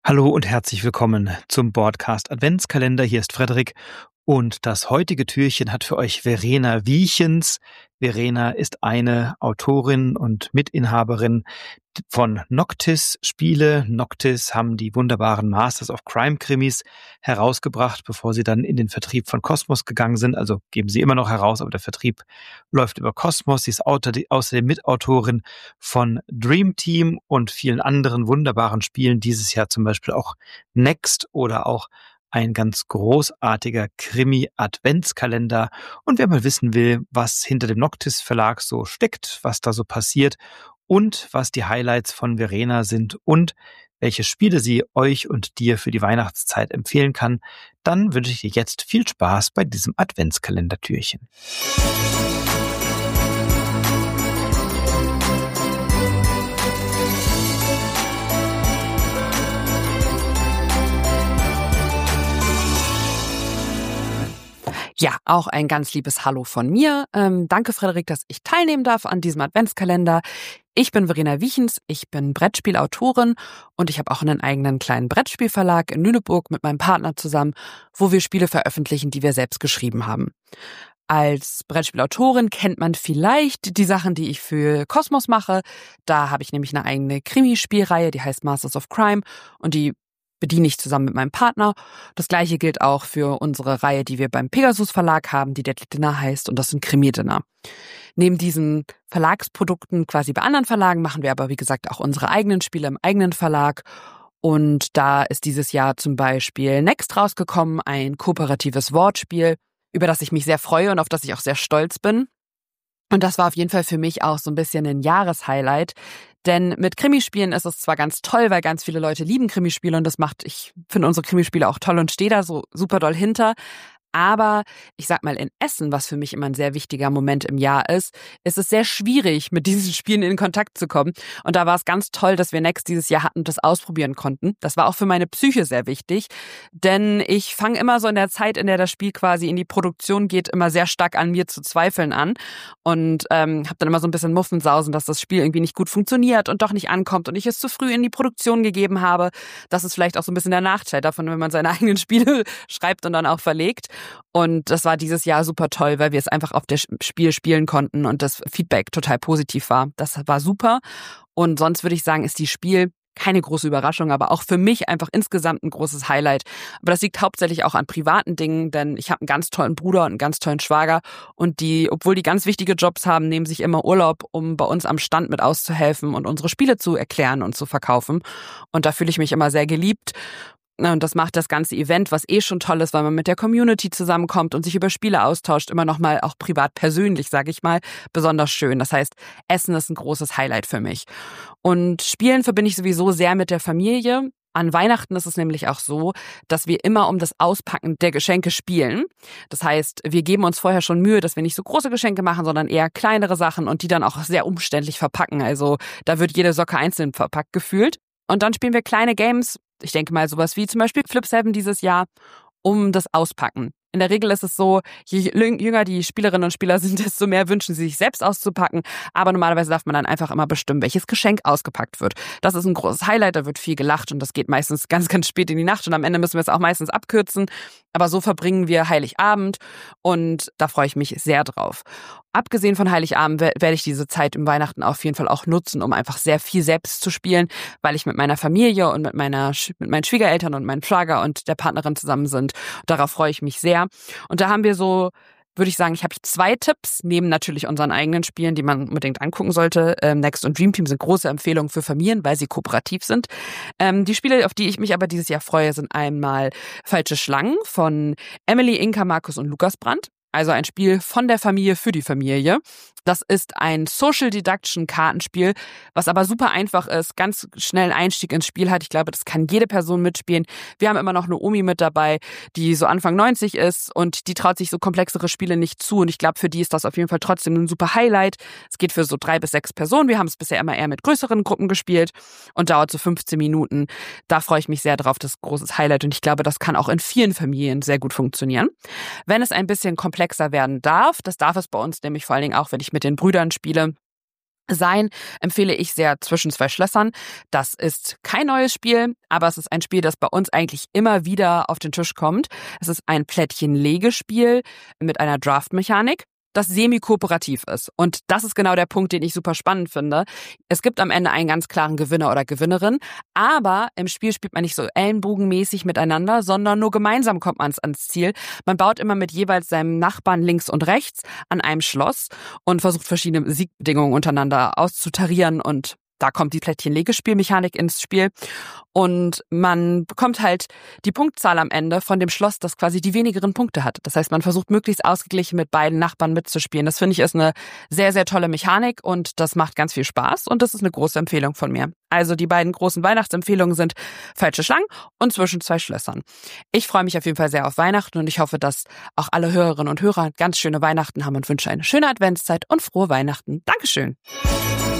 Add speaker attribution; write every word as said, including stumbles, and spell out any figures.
Speaker 1: Hallo und herzlich willkommen zum Boardcast Adventskalender. Hier ist Frederik und das heutige Türchen hat für euch Verena Wiechens. Verena ist eine Autorin und Mitinhaberin von Noctis Spiele. Noctis haben die wunderbaren Masters of Crime Krimis herausgebracht, bevor sie dann in den Vertrieb von Kosmos gegangen sind. Also geben sie immer noch heraus, aber der Vertrieb läuft über Kosmos. Sie ist außerdem Mitautorin von Dream Team und vielen anderen wunderbaren Spielen. Dieses Jahr zum Beispiel auch Next oder auch ein ganz großartiger Krimi-Adventskalender. Und wer mal wissen will, was hinter dem Noctis Verlag so steckt, was da so passiert und was die Highlights von Verena sind und welche Spiele sie euch und dir für die Weihnachtszeit empfehlen kann, dann wünsche ich dir jetzt viel Spaß bei diesem Adventskalender-Türchen.
Speaker 2: Ja, auch ein ganz liebes Hallo von mir. Ähm, danke, Frederik, dass ich teilnehmen darf an diesem Adventskalender. Ich bin Verena Wiechens, ich bin Brettspielautorin und ich habe auch einen eigenen kleinen Brettspielverlag in Lüneburg mit meinem Partner zusammen, wo wir Spiele veröffentlichen, die wir selbst geschrieben haben. Als Brettspielautorin kennt man vielleicht die Sachen, die ich für Kosmos mache. Da habe ich nämlich eine eigene Krimispielreihe, die heißt Masters of Crime und die bediene ich zusammen mit meinem Partner. Das gleiche gilt auch für unsere Reihe, die wir beim Pegasus Verlag haben, die Deadly Dinner heißt, und das sind Krimi-Dinner. Neben diesen Verlagsprodukten quasi bei anderen Verlagen machen wir aber, wie gesagt, auch unsere eigenen Spiele im eigenen Verlag. Und da ist dieses Jahr zum Beispiel Next rausgekommen, ein kooperatives Wortspiel, über das ich mich sehr freue und auf das ich auch sehr stolz bin. Und das war auf jeden Fall für mich auch so ein bisschen ein Jahreshighlight. Denn mit Krimispielen ist es zwar ganz toll, weil ganz viele Leute lieben Krimispiele und das macht, ich finde unsere Krimispiele auch toll und stehe da so super doll hinter. Aber ich sag mal, in Essen, was für mich immer ein sehr wichtiger Moment im Jahr ist, ist es sehr schwierig, mit diesen Spielen in Kontakt zu kommen. Und da war es ganz toll, dass wir Next dieses Jahr hatten und das ausprobieren konnten. Das war auch für meine Psyche sehr wichtig, denn ich fange immer so in der Zeit, in der das Spiel quasi in die Produktion geht, immer sehr stark an mir zu zweifeln an und ähm, habe dann immer so ein bisschen Muffensausen, dass das Spiel irgendwie nicht gut funktioniert und doch nicht ankommt und ich es zu früh in die Produktion gegeben habe. Das ist vielleicht auch so ein bisschen der Nachteil davon, wenn man seine eigenen Spiele schreibt und dann auch verlegt. Und das war dieses Jahr super toll, weil wir es einfach auf das Spiel spielen konnten und das Feedback total positiv war. Das war super. Und sonst würde ich sagen, ist die Spiel keine große Überraschung, aber auch für mich einfach insgesamt ein großes Highlight. Aber das liegt hauptsächlich auch an privaten Dingen, denn ich habe einen ganz tollen Bruder und einen ganz tollen Schwager und die, obwohl die ganz wichtige Jobs haben, nehmen sich immer Urlaub, um bei uns am Stand mit auszuhelfen und unsere Spiele zu erklären und zu verkaufen. Und da fühle ich mich immer sehr geliebt. Und das macht das ganze Event, was eh schon toll ist, weil man mit der Community zusammenkommt und sich über Spiele austauscht, immer noch mal auch privat persönlich, sage ich mal, besonders schön. Das heißt, Essen ist ein großes Highlight für mich. Und Spielen verbinde ich sowieso sehr mit der Familie. An Weihnachten ist es nämlich auch so, dass wir immer um das Auspacken der Geschenke spielen. Das heißt, wir geben uns vorher schon Mühe, dass wir nicht so große Geschenke machen, sondern eher kleinere Sachen und die dann auch sehr umständlich verpacken. Also da wird jede Socke einzeln verpackt gefühlt. Und dann spielen wir kleine Games, ich denke mal sowas wie zum Beispiel Flip Seven dieses Jahr, um das Auspacken. In der Regel ist es so, je jünger die Spielerinnen und Spieler sind, desto mehr wünschen sie sich selbst auszupacken. Aber normalerweise darf man dann einfach immer bestimmen, welches Geschenk ausgepackt wird. Das ist ein großes Highlight, da wird viel gelacht und das geht meistens ganz, ganz spät in die Nacht und am Ende müssen wir es auch meistens abkürzen. Aber so verbringen wir Heiligabend und da freue ich mich sehr drauf. Abgesehen von Heiligabend werde ich diese Zeit im Weihnachten auf jeden Fall auch nutzen, um einfach sehr viel selbst zu spielen, weil ich mit meiner Familie und mit meiner mit meinen Schwiegereltern und meinem Schwager und der Partnerin zusammen sind. Darauf freue ich mich sehr. Und da haben wir so, würde ich sagen, ich habe zwei Tipps, neben natürlich unseren eigenen Spielen, die man unbedingt angucken sollte. Ähm, Next und Dream Team sind große Empfehlungen für Familien, weil sie kooperativ sind. Ähm, die Spiele, auf die ich mich aber dieses Jahr freue, sind einmal Falsche Schlangen von Emily, Inka, Markus und Lukas Brandt. Also ein Spiel von der Familie für die Familie. Das ist ein Social Deduction Kartenspiel, was aber super einfach ist, ganz schnell Einstieg ins Spiel hat. Ich glaube, das kann jede Person mitspielen. Wir haben immer noch eine Omi mit dabei, die so Anfang neunzig ist und die traut sich so komplexere Spiele nicht zu. Und ich glaube, für die ist das auf jeden Fall trotzdem ein super Highlight. Es geht für so drei bis sechs Personen. Wir haben es bisher immer eher mit größeren Gruppen gespielt und dauert so fünfzehn Minuten. Da freue ich mich sehr drauf. Das ist ein großes Highlight und ich glaube, das kann auch in vielen Familien sehr gut funktionieren. Wenn es ein bisschen komplexer werden darf, das darf es bei uns nämlich vor allen Dingen auch, wenn ich mit den Brüdern spiele, sein, empfehle ich sehr Zwischen zwei Schlössern. Das ist kein neues Spiel, aber es ist ein Spiel, das bei uns eigentlich immer wieder auf den Tisch kommt. Es ist ein Plättchen-Legespiel mit einer Draft-Mechanik, das semi-kooperativ ist. Und das ist genau der Punkt, den ich super spannend finde. Es gibt am Ende einen ganz klaren Gewinner oder Gewinnerin, aber im Spiel spielt man nicht so ellenbogenmäßig miteinander, sondern nur gemeinsam kommt man ans Ziel. Man baut immer mit jeweils seinem Nachbarn links und rechts an einem Schloss und versucht verschiedene Siegbedingungen untereinander auszutarieren, und da kommt die Plättchen-Legespielmechanik ins Spiel. Und man bekommt halt die Punktzahl am Ende von dem Schloss, das quasi die wenigeren Punkte hat. Das heißt, man versucht möglichst ausgeglichen mit beiden Nachbarn mitzuspielen. Das finde ich ist eine sehr, sehr tolle Mechanik und das macht ganz viel Spaß und das ist eine große Empfehlung von mir. Also die beiden großen Weihnachtsempfehlungen sind Falsche Schlangen und Zwischen zwei Schlössern. Ich freue mich auf jeden Fall sehr auf Weihnachten und ich hoffe, dass auch alle Hörerinnen und Hörer ganz schöne Weihnachten haben und wünsche eine schöne Adventszeit und frohe Weihnachten. Dankeschön.